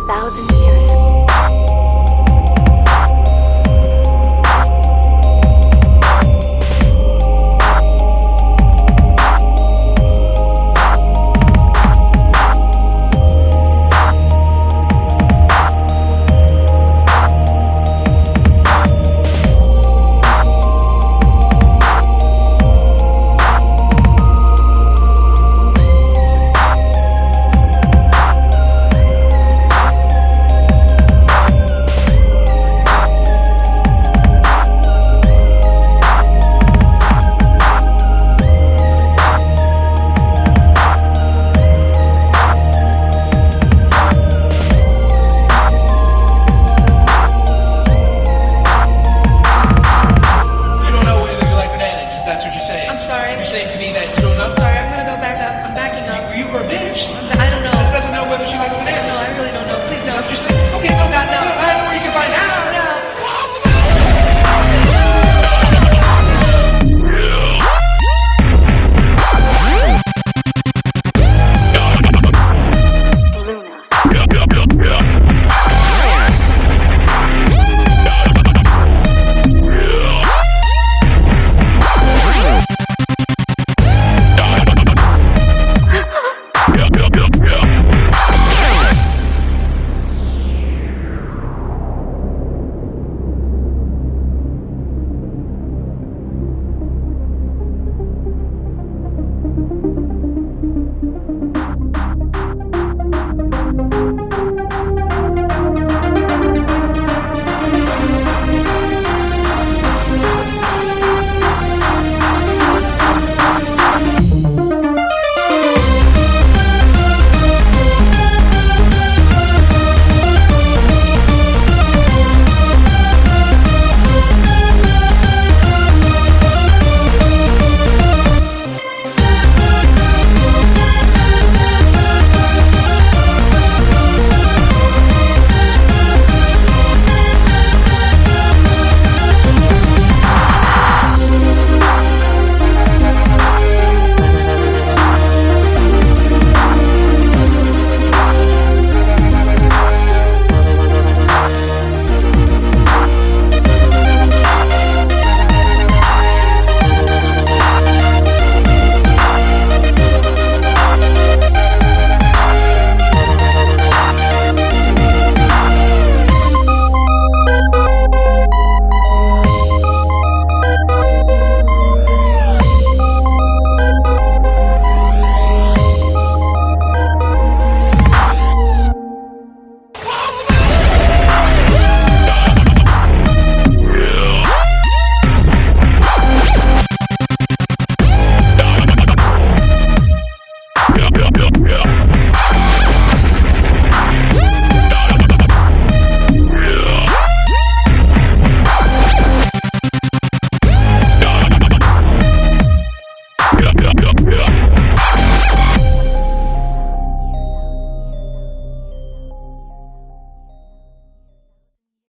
1,000 years. I'm sorry. You're saying to me that you don't know? I'm sorry. I'm gonna go back up. I'm backing up. You were a bitch. I don't know. That doesn't know whether she likes No, bananas. I really don't know. Please no. Just say, okay, no, God, no. I know where you can find out. No. Luna.